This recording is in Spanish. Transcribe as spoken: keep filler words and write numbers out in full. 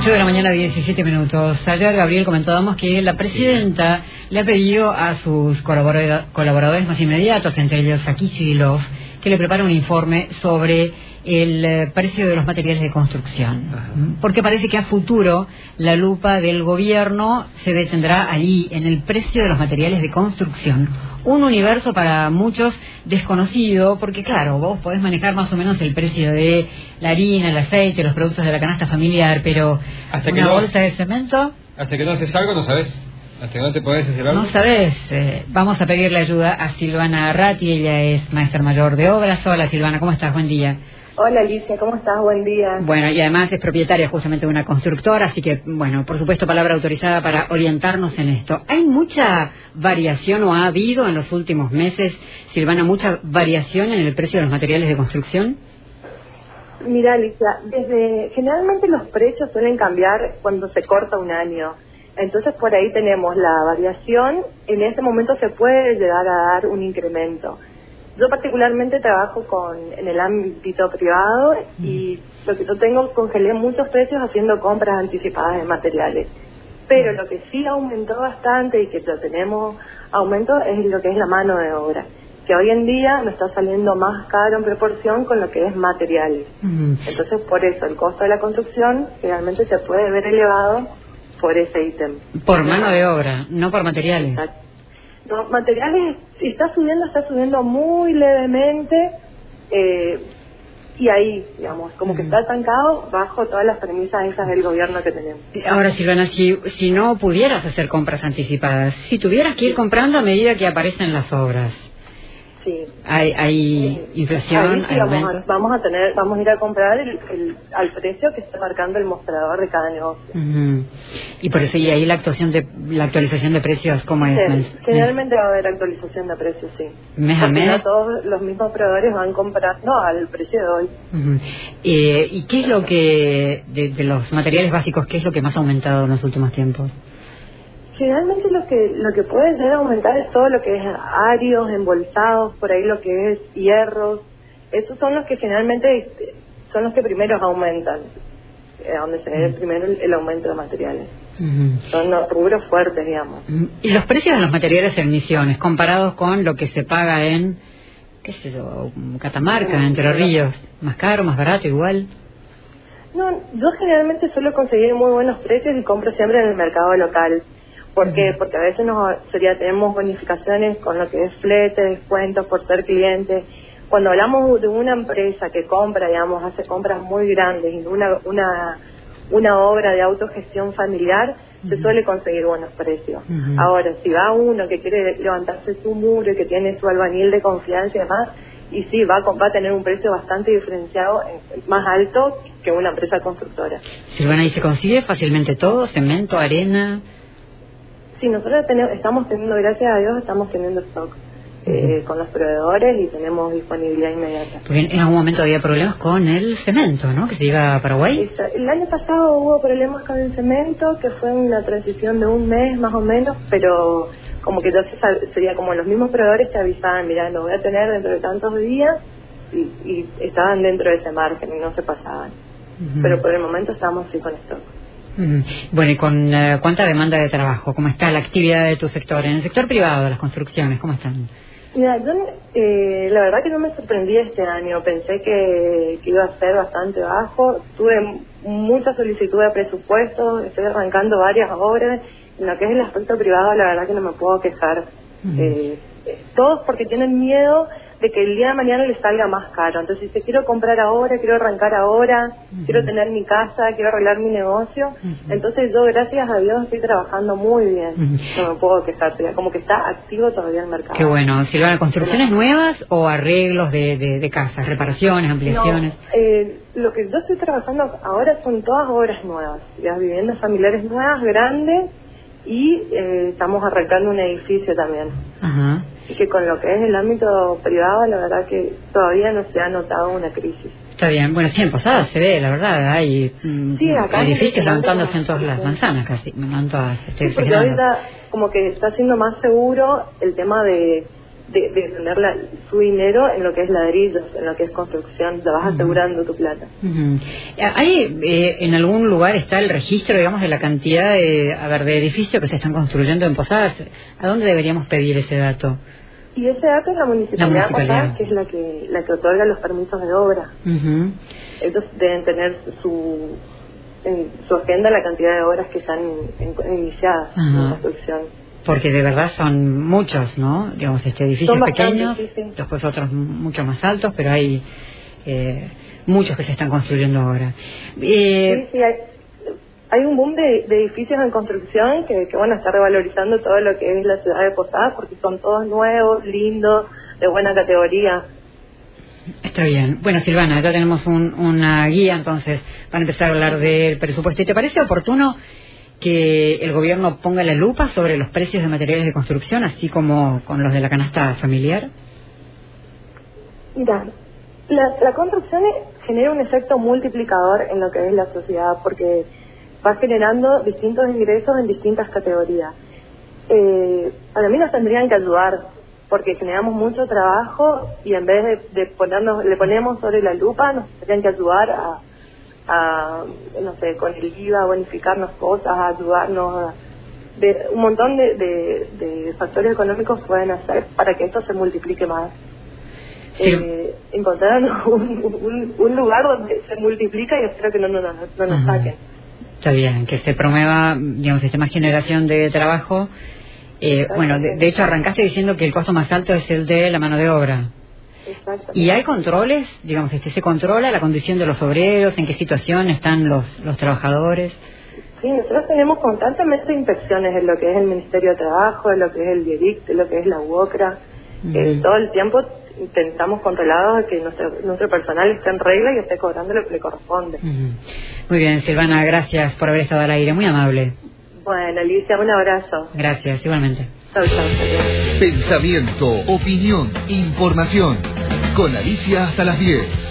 ocho de la mañana, diecisiete minutos. Ayer, Gabriel, comentábamos que la presidenta le ha pedido a sus colaborador- colaboradores más inmediatos, entre ellos a Kicillof, que le prepare un informe sobre el eh, precio de los materiales de construcción. Ajá. Porque parece que a futuro la lupa del gobierno se detendrá allí, en el precio de los materiales de construcción. Un universo para muchos desconocido, porque claro, vos podés manejar más o menos el precio de la harina, el aceite, los productos de la canasta familiar, pero hasta una que no, bolsa de cemento... Hasta que no haces algo no sabés, hasta que no te podés hacer algo. No sabés, eh, vamos a pedirle ayuda a Silvana Ratti, ella es maestra mayor de obras. Hola Silvana, ¿cómo estás? Buen día. Hola Alicia, ¿cómo estás? Buen día. Bueno, y además es propietaria justamente de una constructora, así que, bueno, por supuesto, palabra autorizada para orientarnos en esto. ¿Hay mucha variación o ha habido en los últimos meses, Silvana, mucha variación en el precio de los materiales de construcción? Mira Alicia, desde generalmente los precios suelen cambiar cuando se corta un año. Entonces por ahí tenemos la variación, en este momento se puede llegar a dar un incremento. Yo particularmente trabajo con en el ámbito privado y lo que yo tengo, congelé muchos precios haciendo compras anticipadas de materiales. Pero lo que sí aumentó bastante y que lo tenemos aumento es lo que es la mano de obra, que hoy en día nos está saliendo más caro en proporción con lo que es materiales. Entonces por eso el costo de la construcción realmente se puede ver elevado por ese ítem. Por mano de obra, no por materiales. Exacto. Los materiales, si está subiendo, está subiendo muy levemente, eh, y ahí, digamos, como que está estancado bajo todas las premisas esas del gobierno que tenemos. Ahora, Silvana, si, si no pudieras hacer compras anticipadas, si tuvieras que ir comprando a medida que aparecen las obras, sí. hay, hay inflación, ahí sí hay vamos aumento. a, vamos a tener, vamos a ir a comprar el, el, al precio que está marcando el mostrador de cada negocio. Uh-huh. Y por eso, y ahí la actuación de la actualización de precios, ¿cómo es? Sí, mes, generalmente mes. va a haber actualización de precios, sí. ¿Mes a Porque mes? no todos los mismos proveedores van comprando al precio de hoy. Uh-huh. eh, ¿Y qué es lo que, de, de los materiales básicos, qué es lo que más ha aumentado en los últimos tiempos? Generalmente lo que lo que puede llegar a aumentar es todo lo que es arios, embolsados, por ahí lo que es hierros. Esos son los que generalmente son los que primeros aumentan, eh, donde se ve primero el, el aumento de materiales. Uh-huh. Son los rubros fuertes, digamos. Uh-huh. ¿Y los precios de los materiales en Misiones, comparados con lo que se paga en, qué sé yo, Catamarca, uh-huh. Entre Ríos? ¿Más caro, más barato, igual? No, yo generalmente suelo conseguir muy buenos precios y compro siempre en el mercado local. ¿Por qué? Porque a veces nos sería tenemos bonificaciones con lo que es flete, descuentos por ser cliente. Cuando hablamos de una empresa que compra, digamos, hace compras muy grandes y una una una obra de autogestión familiar, uh-huh. se suele conseguir buenos precios. Uh-huh. Ahora, si va uno que quiere levantarse su muro y que tiene su albañil de confianza y demás, y sí, va a, va a tener un precio bastante diferenciado, más alto que una empresa constructora. Silvana, ¿y se consigue fácilmente todo? ¿Cemento, arena? Sí, nosotros tenemos, estamos teniendo, gracias a Dios, estamos teniendo stock eh, uh-huh. con los proveedores y tenemos disponibilidad inmediata. Porque en algún momento había problemas con el cemento, ¿no? Que se iba a Paraguay. El año pasado hubo problemas con el cemento, que fue una transición de un mes más o menos, pero como que entonces sería como los mismos proveedores te avisaban, mira, lo voy a tener dentro de tantos días, y, y estaban dentro de ese margen y no se pasaban. Uh-huh. Pero por el momento estamos sí con stock. Uh-huh. Bueno, ¿y con uh, cuánta demanda de trabajo? ¿Cómo está la actividad de tu sector? En el sector privado de las construcciones, ¿cómo están? Mira, yo eh, la verdad que no me sorprendí este año, pensé que, que iba a ser bastante bajo, tuve mucha solicitud de presupuesto, estoy arrancando varias obras, en lo que es el aspecto privado la verdad que no me puedo quejar. Uh-huh. eh, todos porque tienen miedo de que el día de mañana les salga más caro. Entonces, si quiero comprar ahora, quiero arrancar ahora, uh-huh. quiero tener mi casa, quiero arreglar mi negocio. Uh-huh. Entonces, yo, gracias a Dios, estoy trabajando muy bien. Uh-huh. No me puedo quejar, como que está activo todavía el mercado. Qué bueno. Silvana, ¿construcciones nuevas o arreglos de, de, de casas, reparaciones, ampliaciones? No, eh, lo que yo estoy trabajando ahora son todas obras nuevas, las viviendas familiares nuevas, grandes, y eh, estamos arrancando un edificio también. Ajá. Y que con lo que es el ámbito privado, la verdad que todavía no se ha notado una crisis. Está bien, bueno, sí, en Posada se ve, la verdad, hay sí, acá edificios levantándose en todas las manzanas casi, no en todas. Estoy sí, porque ahorita como que está siendo más seguro el tema de, de, de tener la, su dinero en lo que es ladrillos, en lo que es construcción, te vas uh-huh. asegurando tu plata. Uh-huh. ¿Hay eh, en algún lugar está el registro, digamos, de la cantidad de, a ver, de edificios que se están construyendo en Posadas? ¿A dónde deberíamos pedir ese dato? Y ese dato es la municipalidad, la municipalidad. Posadas, que es la que la que otorga los permisos de obra. Uh-huh. Ellos deben tener su en su agenda la cantidad de obras que están en, en, iniciadas uh-huh. en construcción. Porque de verdad son muchos, ¿no? Digamos, este, edificios pequeños, sí, sí. después otros mucho más altos, pero hay eh, muchos que se están construyendo ahora. Eh, sí, sí, hay, hay un boom de, de edificios en construcción que, que, bueno, está revalorizando todo lo que es la ciudad de Posadas, porque son todos nuevos, lindos, de buena categoría. Está bien. Bueno, Silvana, ya tenemos un, una guía, entonces van a empezar a hablar del presupuesto. ¿Y te parece oportuno que el gobierno ponga la lupa sobre los precios de materiales de construcción, así como con los de la canasta familiar? Mira, la, la construcción genera un efecto multiplicador en lo que es la sociedad, porque va generando distintos ingresos en distintas categorías. Eh, para mí nos tendrían que ayudar, porque generamos mucho trabajo y en vez de, de ponernos, le ponemos sobre la lupa, nos tendrían que ayudar a a, no sé, con el I V A, bonificarnos cosas, a ayudarnos, a, de, un montón de, de, de factores económicos pueden hacer para que esto se multiplique más. Sí. Eh, encontrar un, un, un lugar donde se multiplica y espero que no, no, no, no nos uh-huh. saquen. Está bien, que se promueva, digamos, este más generación de trabajo. Eh, bueno, de, de hecho arrancaste diciendo que el costo más alto es el de la mano de obra. ¿Y hay controles? Digamos, este, ¿se controla la condición de los obreros? ¿En qué situación están los, los trabajadores? Sí, nosotros tenemos constantemente inspecciones en lo que es el Ministerio de Trabajo, en lo que es el DIERIC, en lo que es la UOCRA. Uh-huh. Eh, todo el tiempo intentamos controlados de que nuestro, nuestro personal esté en regla y esté cobrando lo que le corresponde. Uh-huh. Muy bien, Silvana, gracias por haber estado al aire, muy amable. Bueno, Alicia, un abrazo. Gracias, igualmente. Chau, chau, chau. Pensamiento, opinión, información. Con Alicia hasta las diez.